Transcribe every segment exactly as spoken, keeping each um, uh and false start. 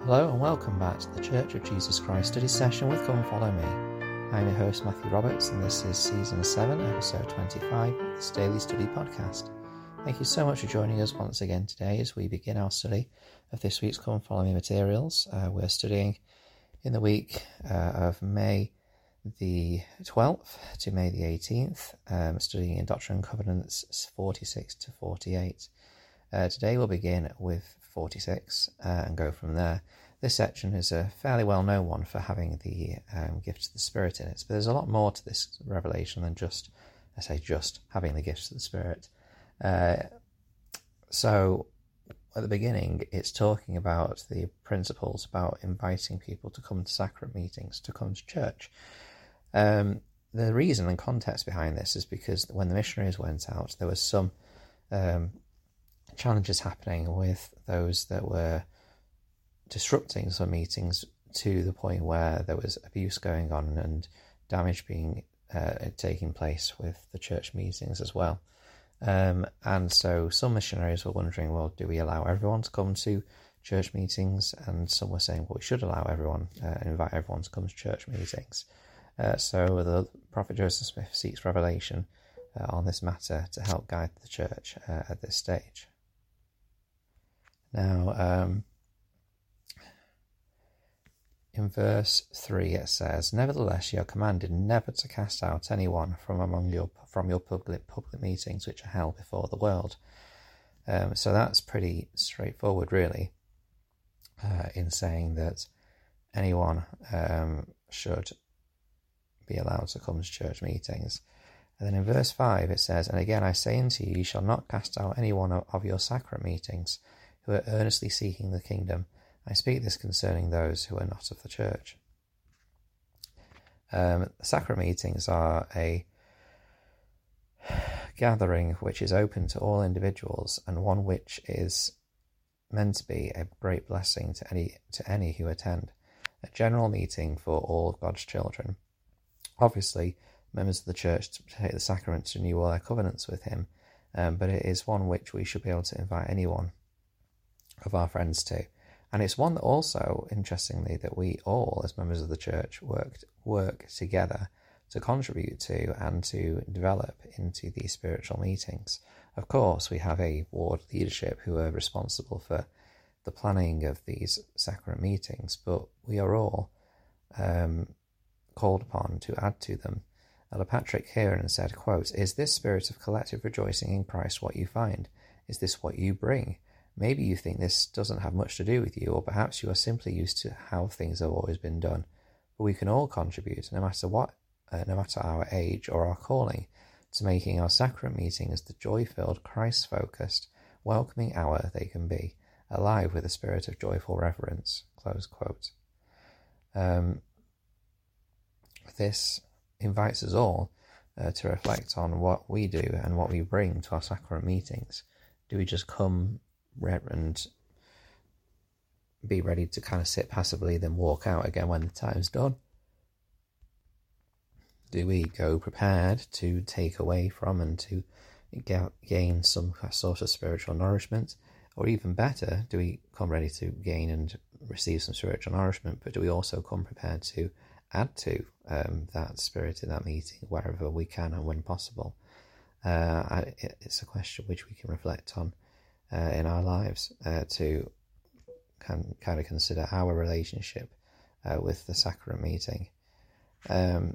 Hello and welcome back to the Church of Jesus Christ study session with Come Follow Me. I'm your host Matthew Roberts and this is Season seven, Episode twenty-five of this Daily Study Podcast. Thank you so much for joining us once again today as we begin our study of this week's Come Follow Me materials. Uh, we're studying in the week uh, of May the twelfth to May the eighteenth, um, studying in Doctrine and Covenants forty-six to forty-eight. Uh, today we'll begin with forty-six uh, and go from there. This section is a fairly well-known one for having the um, gifts of the Spirit in it, but there's a lot more to this revelation than just, I say just, having the gifts of the Spirit. Uh, so, at the beginning, it's talking about the principles about inviting people to come to sacrament meetings, to come to church. Um, the reason and context behind this is because when the missionaries went out, there was some um, challenges happening with those that were disrupting some meetings to the point where there was abuse going on and damage being uh, taking place with the church meetings as well. Um, and so some missionaries were wondering, well, do we allow everyone to come to church meetings? And some were saying, well, we should allow everyone, uh, invite everyone to come to church meetings. Uh, so the Prophet Joseph Smith seeks revelation uh, on this matter to help guide the church uh, at this stage. Now, um, in verse three it says, "Nevertheless, you are commanded never to cast out anyone from among your from your public public meetings which are held before the world." Um, so that's pretty straightforward, really, uh, in saying that anyone um, should be allowed to come to church meetings. And then in verse five it says, "And again I say unto you, you shall not cast out any one of your sacrament meetings, who are earnestly seeking the kingdom. I speak this concerning those who are not of the church." Um, sacrament meetings are a gathering which is open to all individuals and one which is meant to be a great blessing to any to any who attend. A general meeting for all of God's children. Obviously, members of the church to take the sacrament to renew all their covenants with Him, um, but it is one which we should be able to invite anyone of our friends to. And it's one that also, interestingly, that we all, as members of the church, work, work together to contribute to and to develop into these spiritual meetings. Of course, we have a ward leadership who are responsible for the planning of these sacrament meetings, but we are all um, called upon to add to them. Elder Patrick Heron said, quote, "Is this spirit of collective rejoicing in Christ what you find? Is this what you bring? Maybe you think this doesn't have much to do with you, or perhaps you are simply used to how things have always been done. But we can all contribute, no matter what, uh, no matter our age or our calling, to making our sacrament meetings the joy-filled, Christ-focused, welcoming hour they can be, alive with a spirit of joyful reverence." Close quote. Um, this invites us all uh, to reflect on what we do and what we bring to our sacrament meetings. Do we just come and be ready to kind of sit passively, then walk out again when the time's done? Do we go prepared to take away from and to gain some sort of spiritual nourishment? Or even better, do we come ready to gain and receive some spiritual nourishment, but do we also come prepared to add to um, that spirit in that meeting wherever we can and when possible? Uh, I, it's a question which we can reflect on Uh, in our lives uh, to can, kind of consider our relationship uh, with the sacrament meeting. Um,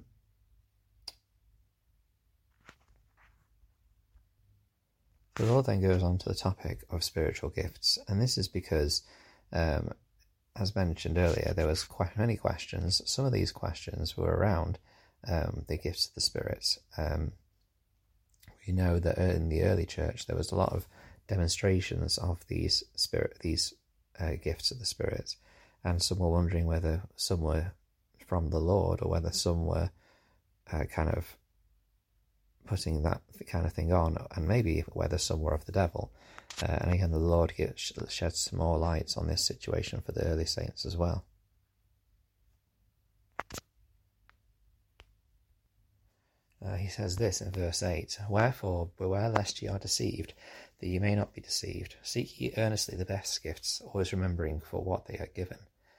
the Lord then goes on to the topic of spiritual gifts, and this is because, um, as mentioned earlier, there was quite many questions. Some of these questions were around um, the gifts of the Spirit. Um, we know that in the early church there was a lot of demonstrations of these spirit, these uh, gifts of the Spirit, and some were wondering whether some were from the Lord or whether some were uh, kind of putting that kind of thing on, and maybe whether some were of the devil. Uh, and again, the Lord sheds some more light on this situation for the early saints as well. Uh, he says this in verse eight, "Wherefore, beware lest ye are deceived, that ye may not be deceived. Seek ye earnestly the best gifts, always remembering for what they are given.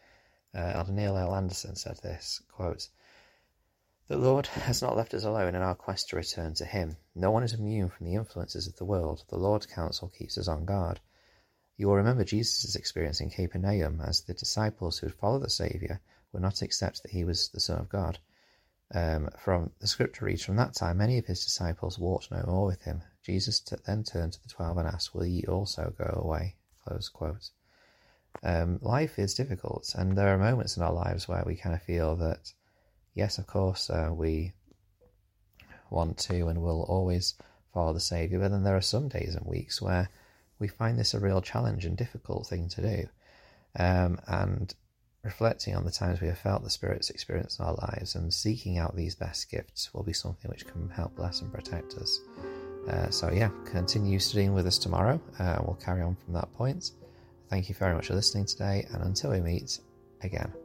Uh, Elder Neil L. Anderson said this, quote, "The Lord has not left us alone in our quest to return to him. No one is immune from the influences of the world. The Lord's counsel keeps us on guard. You will remember Jesus' experience in Capernaum, as the disciples who had followed the Saviour would not accept that he was the Son of God. Um, from the scripture reads, from that time many of his disciples walked no more with him. Jesus t- then turned to the twelve and asked, will ye also go away?" Close quote. Um, life is difficult, and there are moments in our lives where we kind of feel that, yes, of course, uh, we want to and will always follow the Saviour, but then there are some days and weeks where we find this a real challenge and difficult thing to do. Um, and reflecting on the times we have felt the Spirit's experience in our lives and seeking out these best gifts will be something which can help bless and protect us. Uh, so yeah, continue studying with us tomorrow. Uh, we'll carry on from that point. Thank you very much for listening today, and until we meet again.